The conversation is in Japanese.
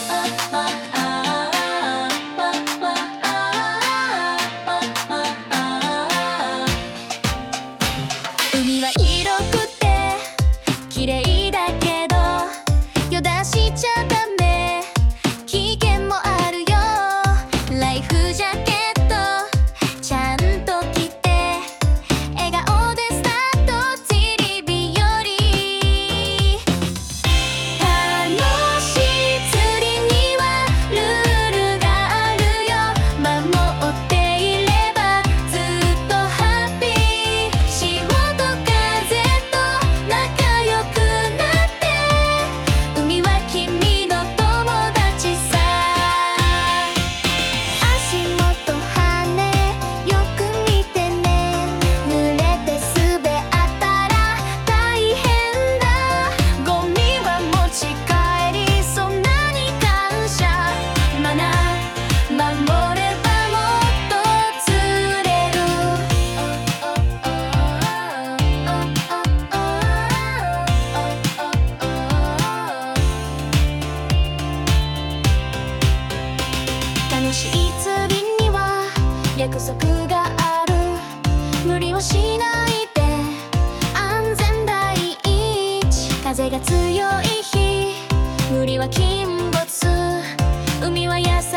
海は広くて綺麗だけど油断しちゃダメ、危険もあるよ。ライフジャケットちゃんと着て笑顔でスタート、テレビより楽しい釣りにはルールがあるよ。守っていればずっとハッピー、潮と風と仲良くなって、海は君の友達さ。足元跳ねよく見てね、濡れて滑ったら大変だ。ゴミは持ち帰り、そんなに感謝。マナー守ればもっと釣れる。楽しい釣りには約束がある。無理をしないで安全第一。風が強い日、無理は禁物。海は優